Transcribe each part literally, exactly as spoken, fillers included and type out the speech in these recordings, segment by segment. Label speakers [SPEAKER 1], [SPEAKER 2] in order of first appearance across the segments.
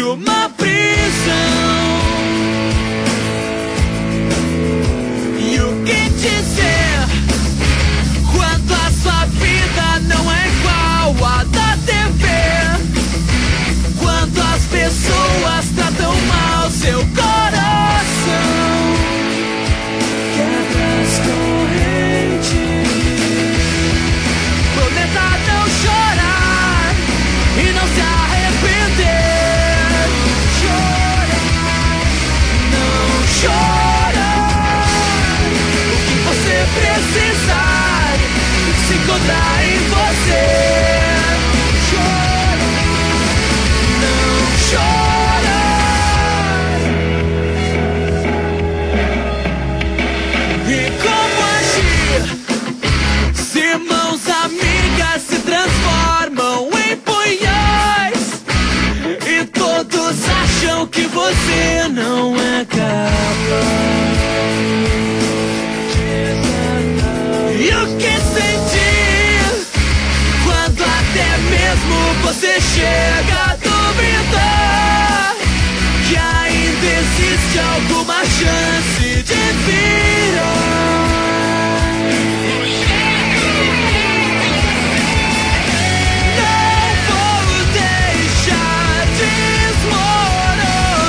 [SPEAKER 1] de uma prisão. E o que dizer quando a sua vida não é igual à da T V? Quando as pessoas tratam mal seu coração, quebra as correntes. Prometa não chorar e não se arrepender. Chora, não chora. O que você precisar se encontrar em você. Chora, não chora. E como agir se mãos amigas se transformam em punhais e todos acham que você não é capaz? E o que sentir quando até mesmo você chega a duvidar que ainda existe alguma chance de virar? Não vou deixar desmoronar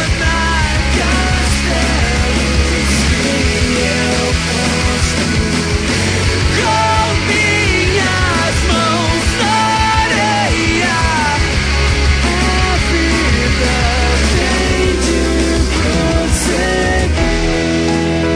[SPEAKER 1] castelos que eu construí com minhas mãos na areia. A vida tem de prosseguir.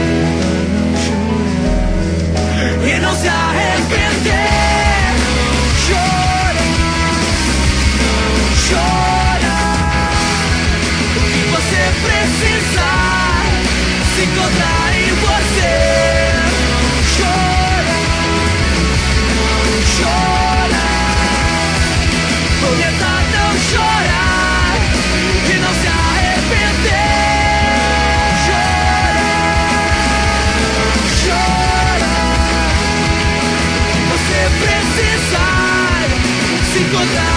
[SPEAKER 1] E não se arrepender. Não chora, não chora. O que você precisar se encontrar em você. Não chora, não chora. Prometa não chorar e não se arrepender. Chora, chora. Você precisar se encontrar